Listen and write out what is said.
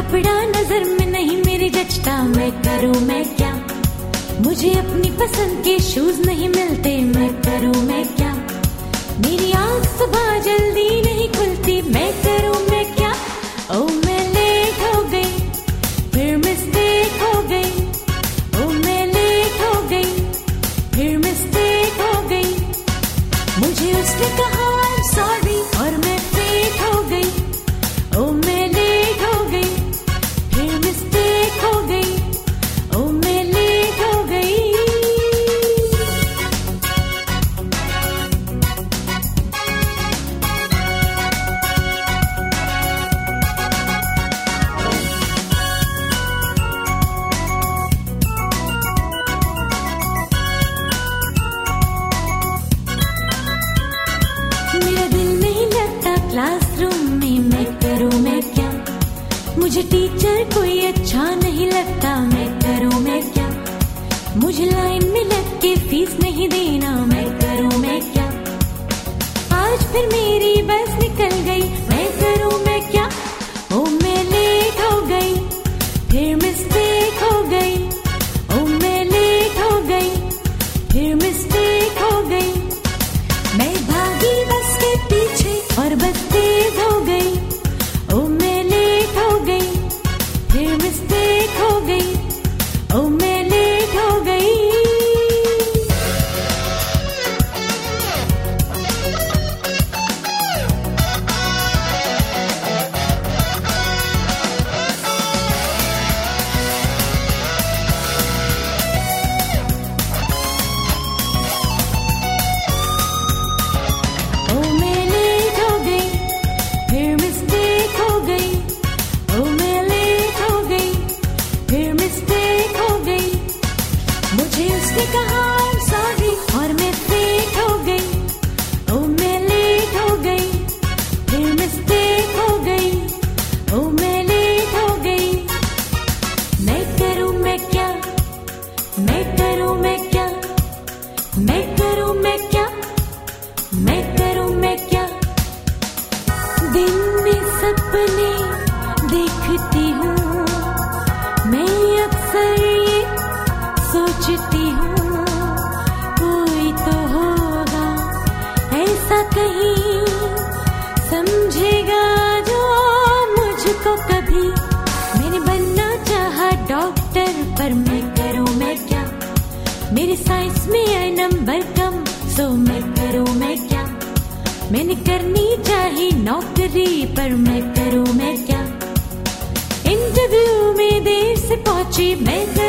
कपड़ा नजर में नहीं मेरी जचता, मैं करूँ मैं क्या। मुझे अपनी पसंद के शूज नहीं मिलते, मैं करूँ मैं क्या। मेरी आँख सुबह जल्दी नहीं खुलती, मैं करूँ मैं क्या। ओ मैं लेट हो गई, फिर मिस्टेक हो गई। ओ मैं लेट हो गई, फिर मिस्टेक हो गई। मुझे उसने कहा I'm sorry और मैं फेट हो गई। ओ मैं लेट हो गई, फिर मिस्टेक हो गई। ओ मैं लेट हो गई। मेरा दिल नहीं लगता क्लासरूम में, मैं करूँ मैं क्या। मुझे टीचर कोई अच्छा नहीं लगता, मैं करूँ मैं क्या। मुझे लाइन में लग के फीस नहीं देना, मैं करूँ मैं क्या। आज फिर मेरी बस निकल गई, मैं करूँ मैं क्या। ओ मैं लेट हो गई, फिर मिस्टेक हो गई। ओ मैं लेट हो गई, फिर मिस्टेक हो गई। मैं भागी बस के पीछे और बस तेज हो गई। ओ मैं लेट हो गई, फिर मिस्टेक हो गई। ओ मैं लेट हो गई। ओ मैं लेट हो गई, फिर मिस्टेक हो गई। ओ मैं लेट हो गई, फिर मिस्टेक हो गई। मुझे उसने कहा I'm sorry और मैं फेट हो गई। ओ मैं लेट हो गई, फिर मिस्टेक हो गई। ओ मैं लेट हो गई। मैं करूँ मैं क्या, मैं करूँ मैं क्या। मैं करूँ मैं क्या, मैं करूँ मैं क्या। दिन में सपने देखती हूँ, मैं अक्सर ये सोचती हूँ। कोई तो होगा ऐसा कहीं, समझेगा जो मुझको कभी। मैंने बनना चाहा डॉक्टर, पर मैं करूँ मैं क्या। मेरे साइंस में आए नंबर कम, सो मैं करूँ मैं क्या। मैंने करनी चाहिए नौकरी, पर मैं करूँ मैं क्या। इंटरव्यू में देर से पहुंची, मैं